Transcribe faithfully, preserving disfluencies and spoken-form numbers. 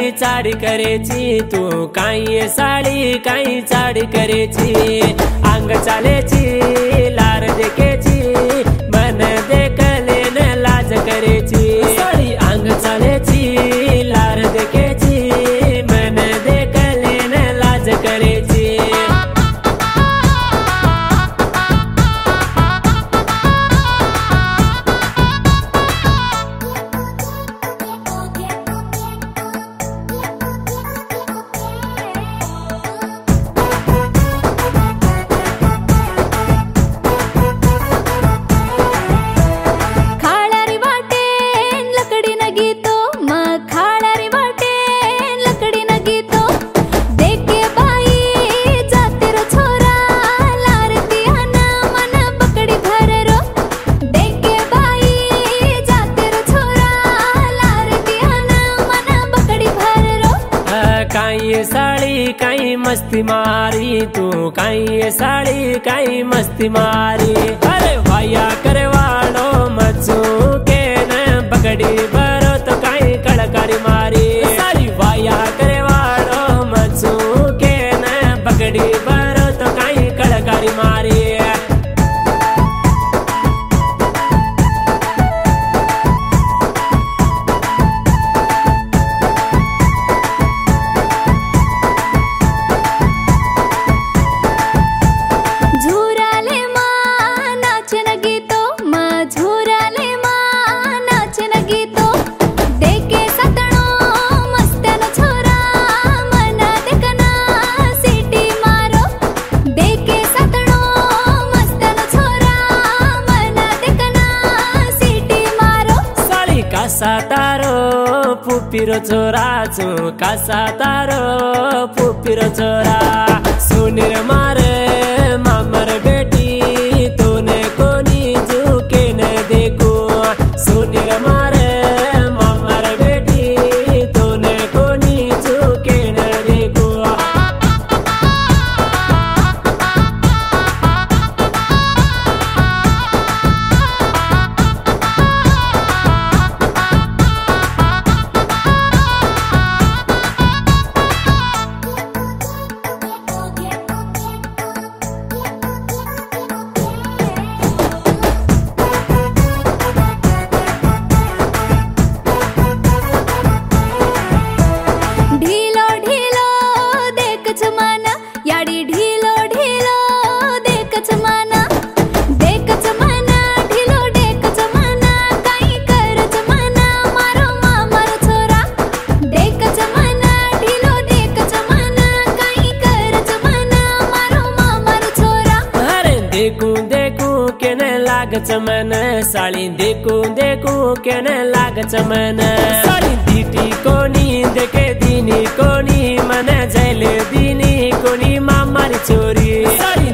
काई चाडी करेची तू काई साडी काई चाडी करेची अंग चालेची लार देखेची मन देखले न लाज करेची साडी अंग चालेची लार देखेची मन देखले न लाज करेची काई साड़ी काई मस्ती मारी तू काई साड़ी काई मस्ती मारी अरे वाया करे वालो मचू के न बगड़ी भरो तो काई कड़कारी मारी सारी वाया करे वालो मचू के न बगड़ी भरो तो काई कड़कारी मारी कासा तारो पुपिरो छोरा छु कासा तारो पुपिरो छोरा सुनिर मारे मामर बेटी तूने कोनी झुके न देखो सुनिर मारे मामर बेटी तूने कोनी झुके न देखो देखू देखू के न लाग चमन साली देखू देखू के न लाग चमन साली दीटी कोनी देखे दीनी कोनी मन जैले दीनी कोनी मामारी चोरी साली